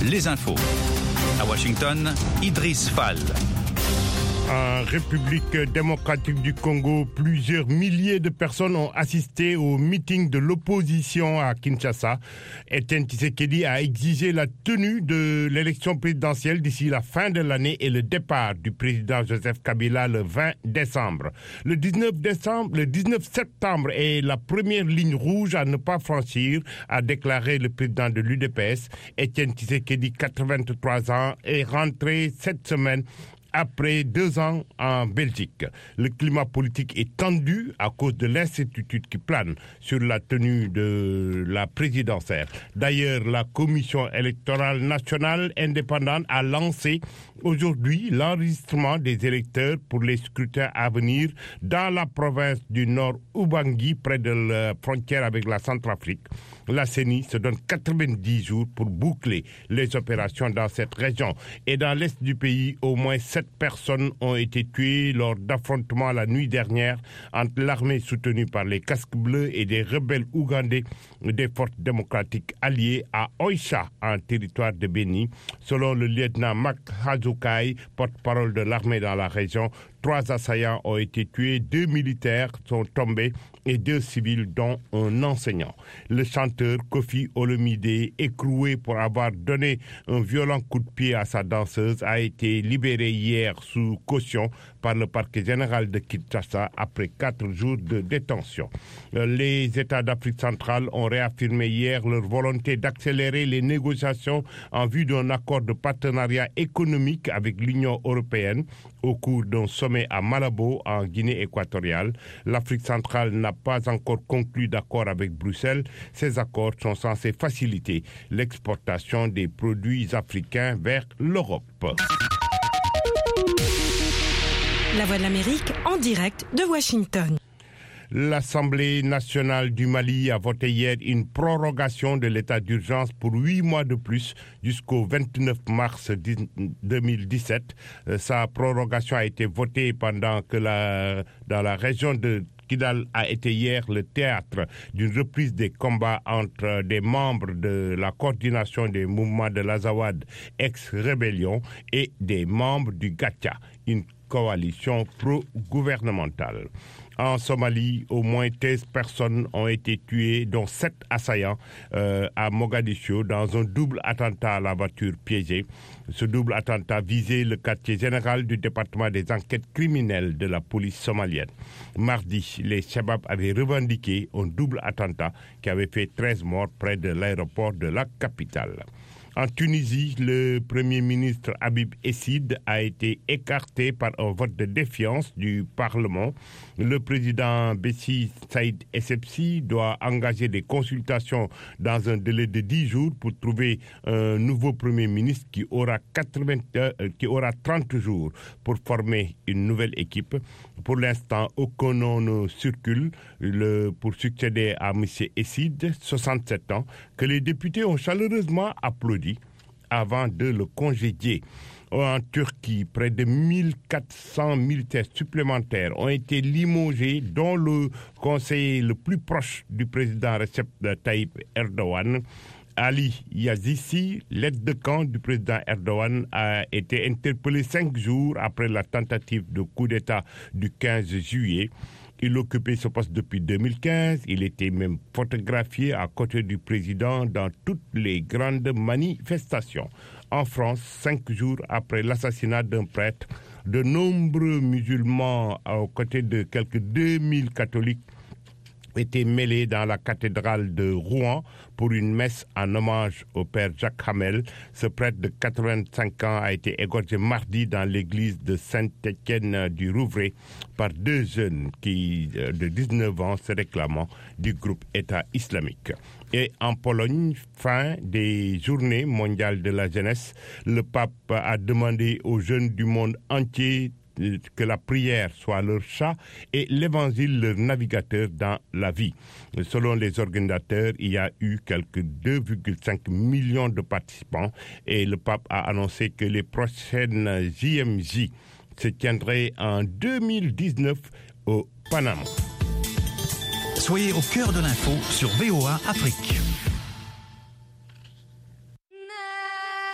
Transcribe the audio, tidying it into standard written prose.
les infos. À Washington, Idriss Fall. En République démocratique du Congo, plusieurs milliers de personnes ont assisté au meeting de l'opposition à Kinshasa. Etienne Tshisekedi a exigé la tenue de l'élection présidentielle d'ici la fin de l'année et le départ du président Joseph Kabila le 20 décembre. Le 19 septembre est la première ligne rouge à ne pas franchir, a déclaré le président de l'UDPS. Etienne Tshisekedi, 83 ans, est rentré cette semaine après 2 ans en Belgique. Le climat politique est tendu à cause de l'incertitude qui plane sur la tenue de la présidentielle. D'ailleurs, la Commission électorale nationale indépendante a lancé aujourd'hui l'enregistrement des électeurs pour les scrutins à venir dans la province du Nord Ubangi, près de la frontière avec la Centrafrique. La CENI se donne 90 jours pour boucler les opérations dans cette région. Et dans l'est du pays, au moins 7 personnes ont été tuées lors d'affrontements la nuit dernière entre l'armée soutenue par les casques bleus et des rebelles ougandais des forces démocratiques alliées à Oicha, en territoire de Béni. Selon le lieutenant Mak Hazukai, porte-parole de l'armée dans la région, 3 assaillants ont été tués, 2 militaires sont tombés et 2 civils, dont un enseignant. Le chanteur Kofi Olomide, écroué pour avoir donné un violent coup de pied à sa danseuse, a été libéré hier sous caution par le parquet général de Kinshasa après 4 jours de détention. Les États d'Afrique centrale ont réaffirmé hier leur volonté d'accélérer les négociations en vue d'un accord de partenariat économique avec l'Union européenne au cours d'un sommet à Malabo, en Guinée équatoriale. L'Afrique centrale n'a pas encore conclu d'accord avec Bruxelles. Ces accords sont censés faciliter l'exportation des produits africains vers l'Europe. La Voix de l'Amérique en direct de Washington. L'Assemblée nationale du Mali a voté hier une prorogation de l'état d'urgence pour 8 mois de plus jusqu'au 29 mars 2017. Sa prorogation a été votée pendant que dans la région de Kidal a été hier le théâtre d'une reprise des combats entre des membres de la coordination des mouvements de l'Azawad, ex-rébellion, et des membres du Gatia, une coalition pro-gouvernementale. En Somalie, au moins 13 personnes ont été tuées, dont 7 assaillants à Mogadiscio dans un double attentat à la voiture piégée. Ce double attentat visait le quartier général du département des enquêtes criminelles de la police somalienne. Mardi, les Shabab avaient revendiqué un double attentat qui avait fait 13 morts près de l'aéroport de la capitale. En Tunisie, le Premier ministre Habib Essid a été écarté par un vote de défiance du Parlement. Le président Bessi Saïd Essebsi doit engager des consultations dans un délai de 10 jours pour trouver un nouveau Premier ministre qui aura 30 jours pour former une nouvelle équipe. Pour l'instant, aucun nom ne circule pour succéder à M. Essid, 67 ans, que les députés ont chaleureusement applaudi avant de le congédier. En Turquie, près de 1400 militaires supplémentaires ont été limogés, dont le conseiller le plus proche du président Recep Tayyip Erdogan. Ali Yazisi, l'aide de camp du président Erdogan, a été interpellé 5 jours après la tentative de coup d'État du 15 juillet. Il occupait ce poste depuis 2015. Il était même photographié à côté du président dans toutes les grandes manifestations. En France, 5 jours après l'assassinat d'un prêtre, de nombreux musulmans, aux côtés de quelques 2000 catholiques, étaient mêlés dans la cathédrale de Rouen pour une messe en hommage au père Jacques Hamel. Ce prêtre de 85 ans a été égorgé mardi dans l'église de Saint-Étienne du Rouvray par 2 jeunes de 19 ans se réclamant du groupe État islamique. Et en Pologne, fin des journées mondiales de la jeunesse, le pape a demandé aux jeunes du monde entier que la prière soit leur chat et l'évangile leur navigateur dans la vie. Selon les organisateurs, il y a eu quelques 2,5 millions de participants et le pape a annoncé que les prochaines JMJ se tiendraient en 2019 au Panama. Soyez au cœur de l'info sur VOA Afrique.